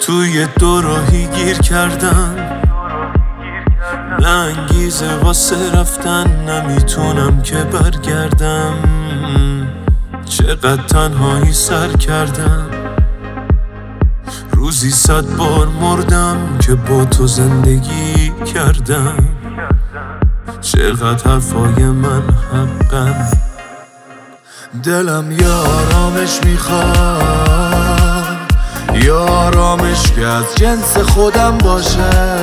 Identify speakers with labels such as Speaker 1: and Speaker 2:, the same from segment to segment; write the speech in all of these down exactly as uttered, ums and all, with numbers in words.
Speaker 1: توی دو راهی گیر کردم، نه انگیزه واسه رفتن، نمیتونم که برگردم. چقدر تنهایی سر کردم، روزی صد بار مردم که با تو زندگی کردم. چقدر حرفای من حقم، دلم یه آرامش میخواد، یه آرامش که از جنس خودم باشه.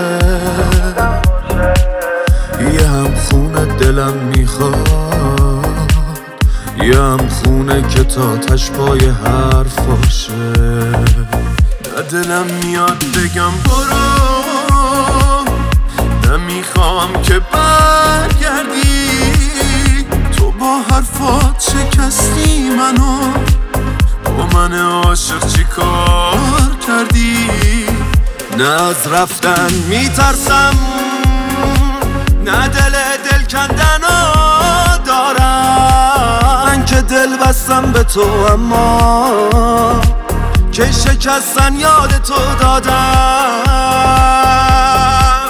Speaker 1: یه هم خونه دلم میخواد، یه هم خونه که تا تشپای حرفاشه. نه دلم میاد بگم برو، نمیخوام که برگردی. تو با حرفات شکستی منو، با من عاشق چی کار کردی؟ نه از رفتن میترسم، نه دل دل کندنو دارم. من که دل بستم به تو، اما که شکستن یاد تو دادم.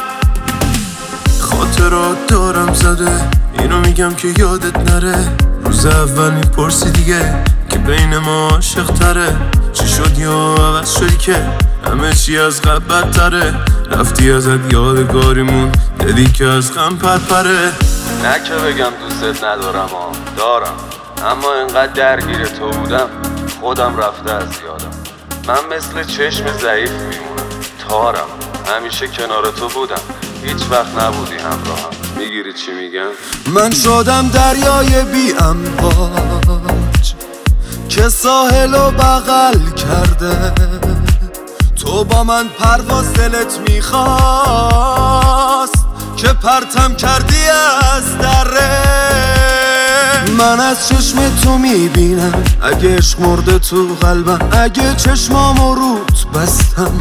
Speaker 1: خاطرات دارم زده، اینو میگم که یادت نره. روز اول میپرسی دیگه که بین ما عاشق تره. چی شد یا عوض شدی که همه چی از قبل بدتره؟ رفتی ازت یادگاریمون، دیدی که از غم پرپره.
Speaker 2: نه که بگم دوستت ندارم، ها دارم، اما اینقدر درگیر تو بودم خودم رفته از یادم. من مثل چشم ضعیف میمونم، تارم، همیشه کنار تو بودم، هیچ وقت نبودی همراهم. میگیری چی میگم؟
Speaker 1: من شدم دریای بی امواج که ساحل و بغل کرده. تو با من پرواز دلت میخواست که پرتم کردی از دره. من از چشم تو میبینم اگه عشق مرده تو قلبم، اگه چشمامو روت بستم.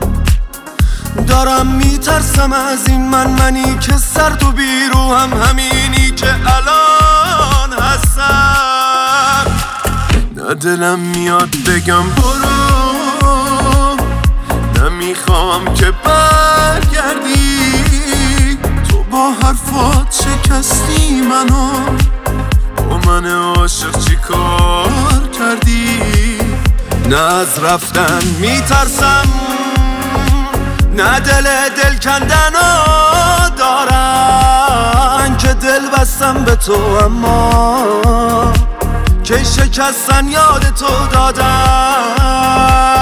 Speaker 1: دارم میترسم از این من، منی که سرد و بیروهم، همینی که الان هستم. نه دلم میاد بگم برو، نمیخوام که برگردی. تو با حرفات شکستی منو، با من عاشق چی کار کردی؟ نه از رفتن میترسم، نه دل دل کندنو دارم. من که دل بستم به تو، اما که شکستن یاد تو دادم.